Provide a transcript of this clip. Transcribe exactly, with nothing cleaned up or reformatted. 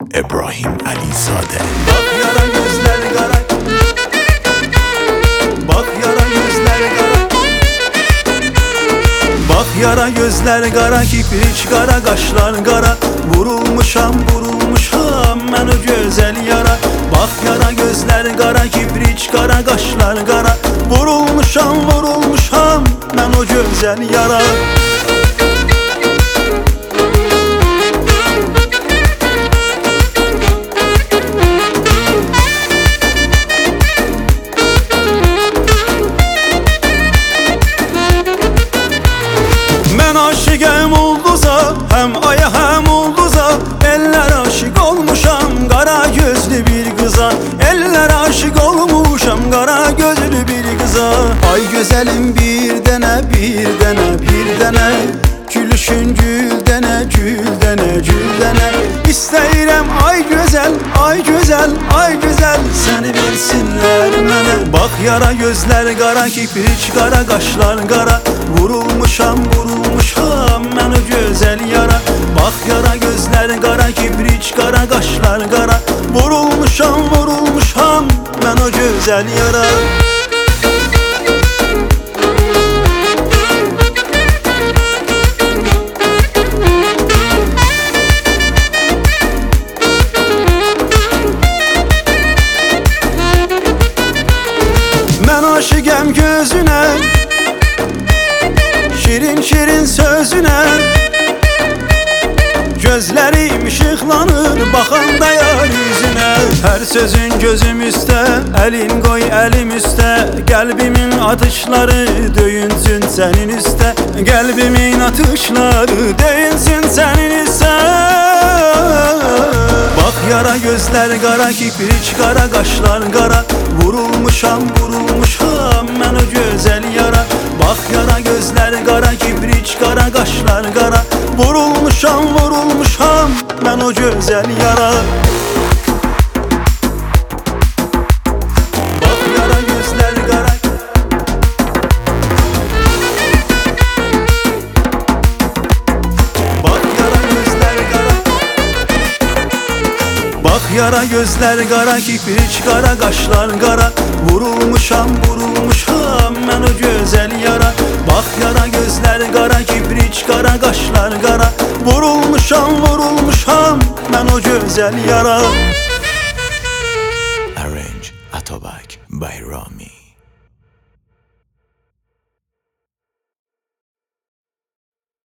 İbrahim Alizade. Bak yara gözler kara, bak yara gözler kara, bak yara gözler kara, kipriç kara, kaşlar kara. Vurulmuşam vurulmuşam ben o güzel yara. Bak yara gözler kara, kipriç kara, kaşlar kara. Vurulmuşam vurulmuşam ben o güzel yara. Aşık ulduza, hem aya hem ulduza. Eller aşık olmuşam kara gözlü bir kıza. Eller aşık olmuşam kara gözlü bir kıza. Ay güzelim bir dene bir dene bir dene. Gülüşün gül dene gül dene gül dene. İsteyirem ay güzel ay güzel ay güzel, seni bilsinler mene. Bak yara gözler kara, kipriç kara, kaşlar kara. Vurulmuşam vurulmuşam ben o güzel yara. Bak yara gözler kara, kibriç kara, kaşlar kara. Vurulmuşam vurulmuşam ben o güzel yara. Ben aşıkım gözüne, şirin şirin sözüne. Gözlerim ışıklanır bakanda yar yüzüne. Her sözün gözüm üstte, elin koy elim üstte. Kalbimin atışları döyünsün senin üstte. Kalbimin atışları döyünsün senin üstte. Bak yara gözler kara, kipriç kara, kaşlar kara. Vurulmuşam vurulmuşam ben o güzel yara. Bak yara gözler kara, kibriç kara, kaşlar kara. Vurulmuşam vurulmuşam ben o güzel yara. Bak yara gözler kara, bak yara gözler kara. Bak yara gözler kara, kipriç kara, kaşlar kara. Vurulmuşam vurulmuşam ben o güzel yara. Bak yara gözler kara, kibriç kara, kaşlar kara. Vurulmuşam vurulmuşam ben o güzel yara. Arrange Atobak by Rami.